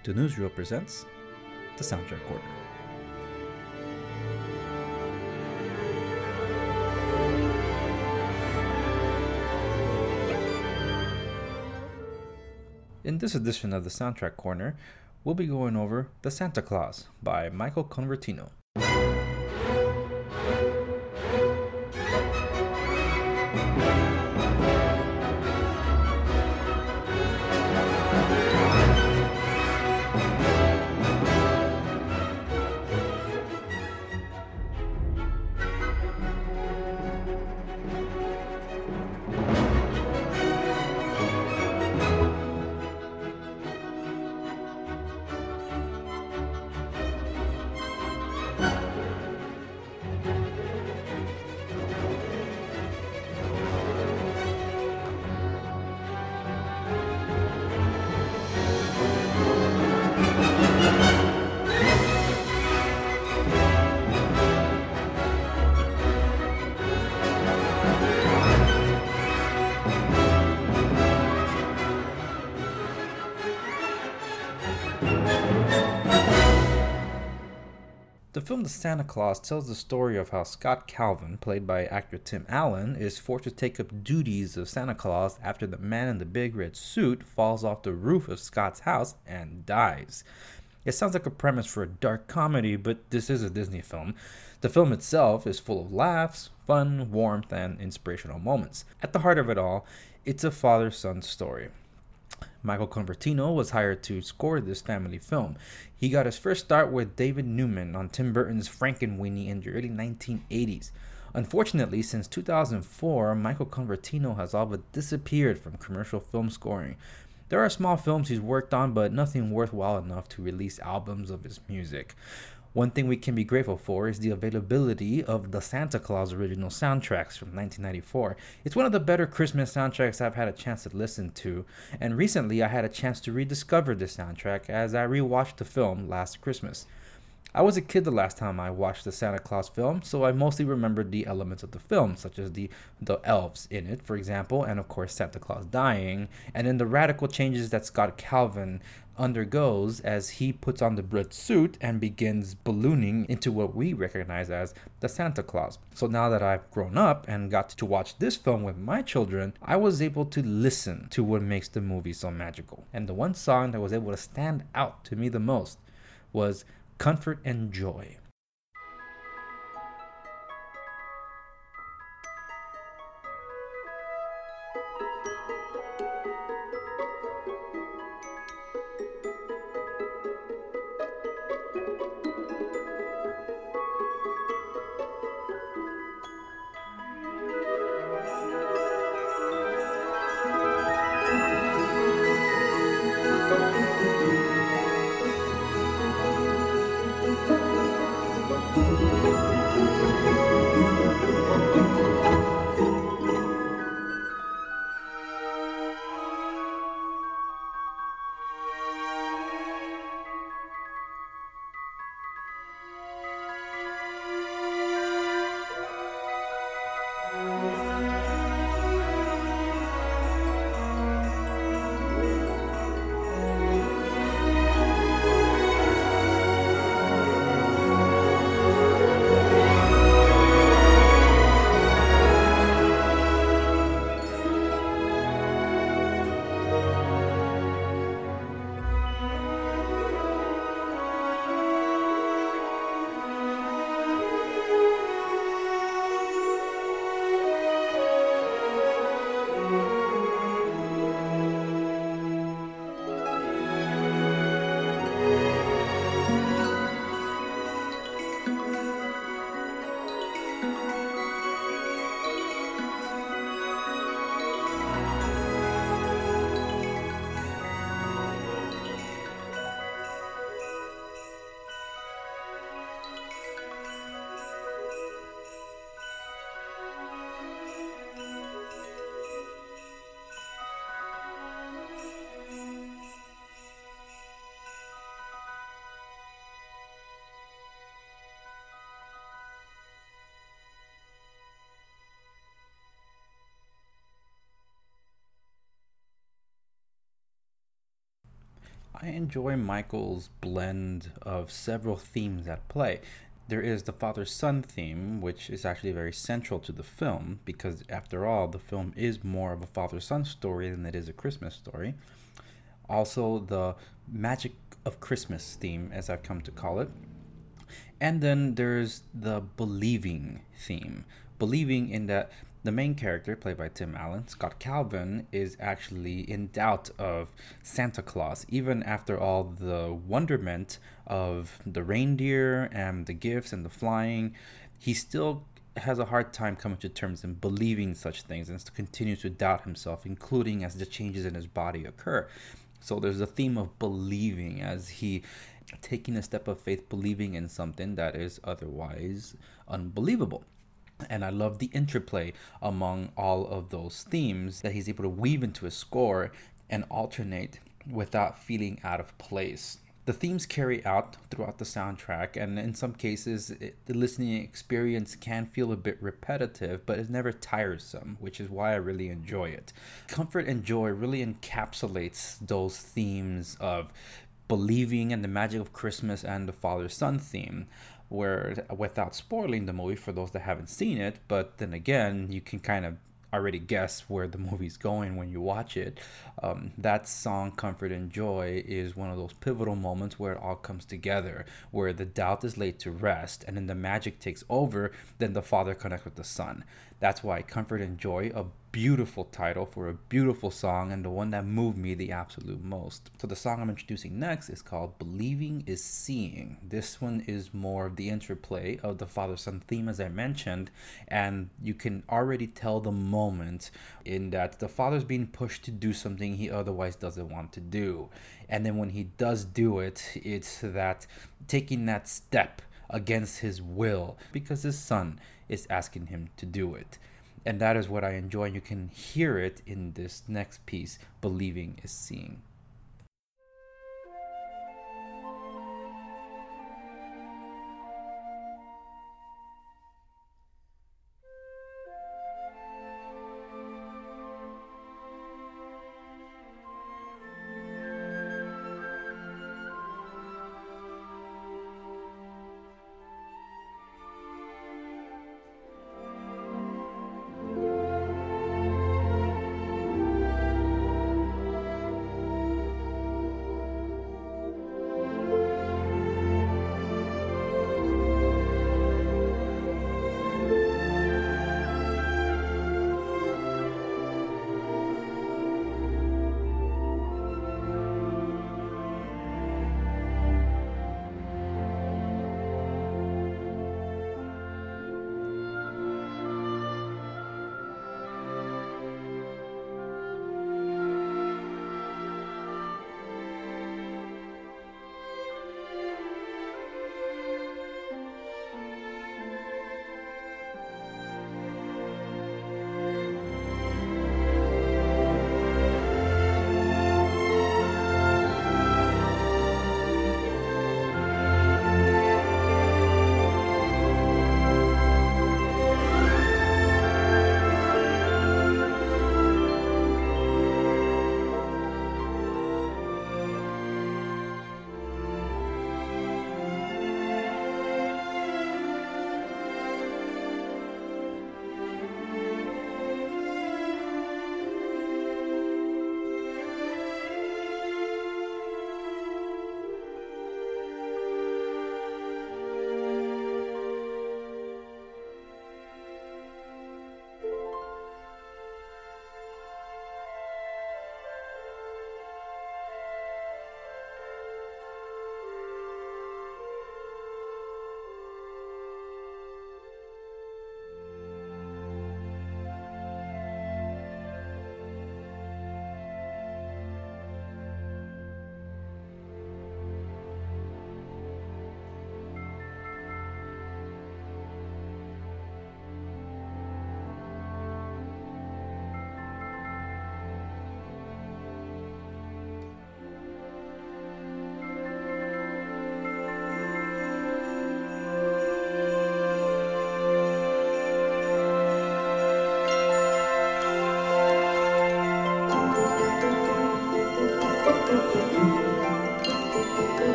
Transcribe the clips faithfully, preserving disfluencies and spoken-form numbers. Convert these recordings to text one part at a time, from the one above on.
The Newsreel presents the Soundtrack Corner. In this edition of the Soundtrack Corner, we'll be going over The Santa Claus by Michael Convertino. The film The Santa Claus tells the story of how Scott Calvin, played by actor Tim Allen, is forced to take up duties of Santa Claus after the man in the big red suit falls off the roof of Scott's house and dies. It sounds like a premise for a dark comedy, but this is a Disney film. The film itself is full of laughs, fun, warmth, and inspirational moments. At the heart of it all, it's a father-son story. Michael Convertino was hired to score this family film. He got his first start with David Newman on Tim Burton's Frankenweenie in the early nineteen eighties. Unfortunately, since two thousand four, Michael Convertino has all but disappeared from commercial film scoring. There are small films he's worked on, but nothing worthwhile enough to release albums of his music. One thing we can be grateful for is the availability of the Santa Claus original soundtracks from nineteen ninety-four. It's one of the better Christmas soundtracks I've had a chance to listen to, and recently I had a chance to rediscover this soundtrack as I rewatched the film last Christmas. I was a kid the last time I watched the Santa Claus film, so I mostly remembered the elements of the film, such as the, the elves in it, for example, and of course Santa Claus dying, and then the radical changes that Scott Calvin undergoes as he puts on the red suit and begins ballooning into what we recognize as the Santa Claus. So now that I've grown up and got to watch this film with my children, I was able to listen to what makes the movie so magical. And the one song that was able to stand out to me the most was Comfort and Joy. I enjoy Michael's blend of several themes at play. There is the father son theme, which is actually very central to the film, because after all, the film is more of a father son story than it is a Christmas story. Also, the magic of Christmas theme, as I've come to call it. And then there's the believing theme. Believing in that the main character, played by Tim Allen, Scott Calvin, is actually in doubt of Santa Claus, even after all the wonderment of the reindeer and the gifts and the flying. He still has a hard time coming to terms and believing such things and continues to doubt himself, including as the changes in his body occur. So there's a theme of believing as he taking a step of faith, believing in something that is otherwise unbelievable. And I love the interplay among all of those themes that he's able to weave into his score and alternate without feeling out of place. The themes carry out throughout the soundtrack, and in some cases, it, the listening experience can feel a bit repetitive, but it's never tiresome, which is why I really enjoy it. Comfort and Joy really encapsulates those themes of believing in the magic of Christmas and the father-son theme, where, without spoiling the movie for those that haven't seen it, but then again, you can kind of already guess where the movie's going when you watch it. Um, that song, Comfort and Joy, is one of those pivotal moments where it all comes together, where the doubt is laid to rest, and then the magic takes over, then the father connects with the son. That's why Comfort and Joy, a beautiful title for a beautiful song, and the one that moved me the absolute most. So the song I'm introducing next is called Believing is Seeing. This one is more of the interplay of the father-son theme, as I mentioned, and you can already tell the moment in that the father's being pushed to do something he otherwise doesn't want to do. And then when he does do it, it's that taking that step against his will because his son is asking him to do it. And that is what I enjoy. You can hear it in this next piece, Believing is Seeing.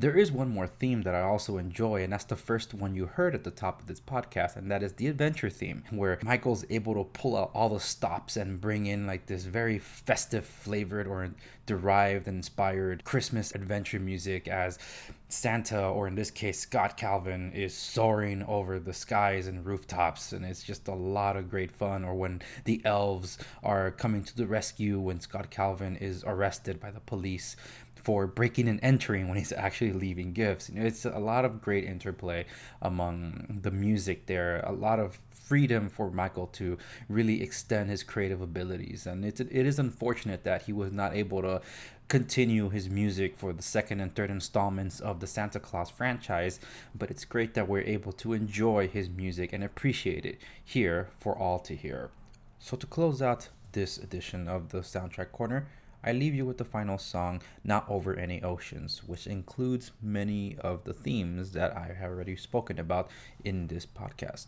There is one more theme that I also enjoy, and that's the first one you heard at the top of this podcast, and that is the adventure theme, where Michael's able to pull out all the stops and bring in like this very festive flavored or derived, inspired Christmas adventure music as Santa, or in this case Scott Calvin, is soaring over the skies and rooftops, and it's just a lot of great fun. Or when the elves are coming to the rescue when Scott Calvin is arrested by the police for breaking and entering when he's actually leaving gifts. You know, it's a lot of great interplay among the music there, a lot of freedom for Michael to really extend his creative abilities. And it's, it is unfortunate that he was not able to continue his music for the second and third installments of the Santa Claus franchise, but it's great that we're able to enjoy his music and appreciate it here for all to hear. So to close out this edition of the Soundtrack Corner, I leave you with the final song, Not Over Any Oceans, which includes many of the themes that I have already spoken about in this podcast.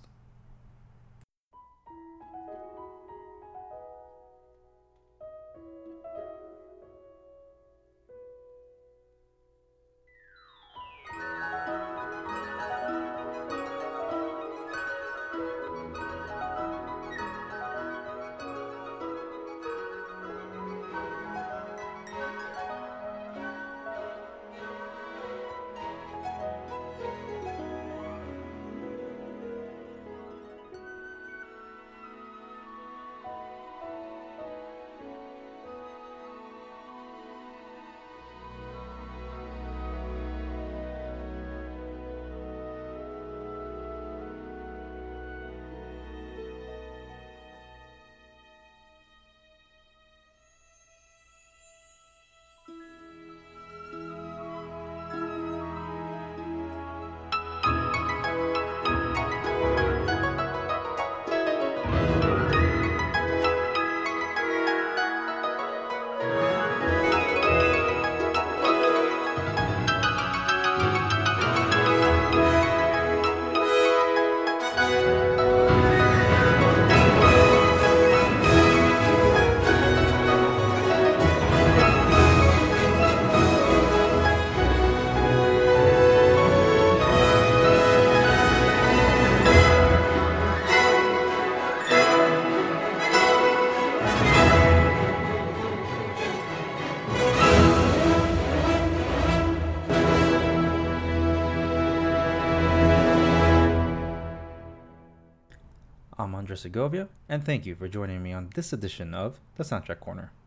I'm Andres Segovia, and thank you for joining me on this edition of the Soundtrack Corner.